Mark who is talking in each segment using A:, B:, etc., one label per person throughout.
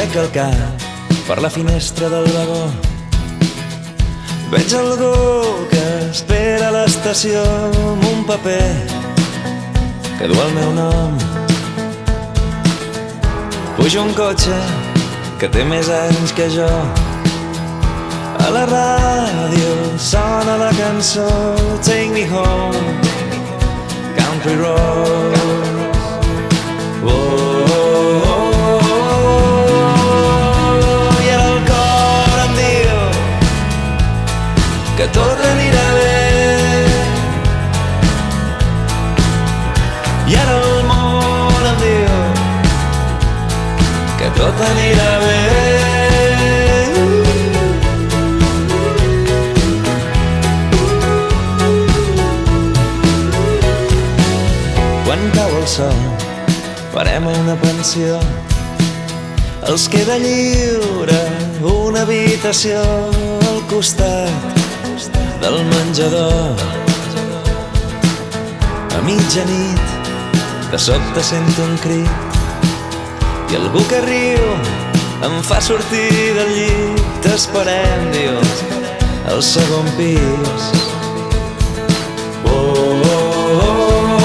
A: Aixeca el cap per la finestra del vagó. Veig algú que espera a l'estació amb un paper que du el meu nom. Puja un cotxe que té més anys que jo. A la ràdio sona la cançó Take Me Home, Country Road. Oh, oh, oh. I ara el cor em diu que tot anirà bé. I ara el món em diu que tot anirà bé. Quan cau el sol farem una pensió. Els queda lliure una habitació al costat del menjador. A mitjanit de sobte sento un crit i algú que riu em fa sortir del llit. T'esperem, diu, al segon pis. Oh, oh, oh.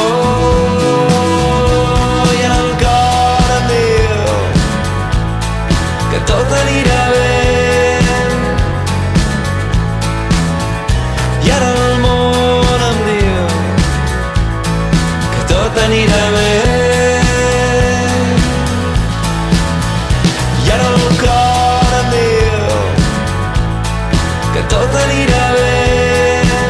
A: Tot anirà bé. I ara el món em diu que tot anirà bé. I ara el cor em diu que tot anirà bé.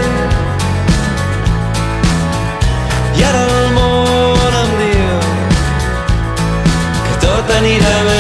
A: I ara el món em diu que tot anirà bé.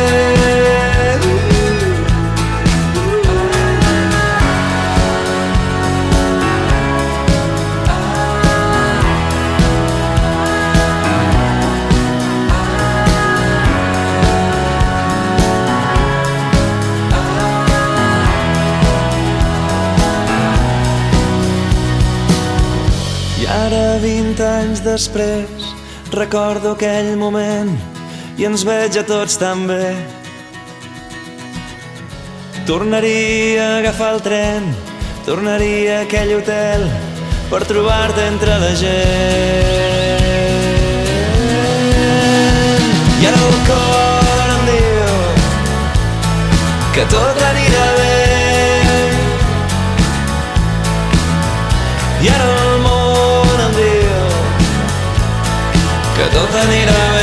A: I ara, 20 anys després, recordo aquell moment i ens veig a tots tan bé. Tornaria a agafar el tren, tornaria a aquell hotel per trobar-te entre la gent. I ara el cor em diu que tot anirà bé. I ara el món em diu que tot anirà bé.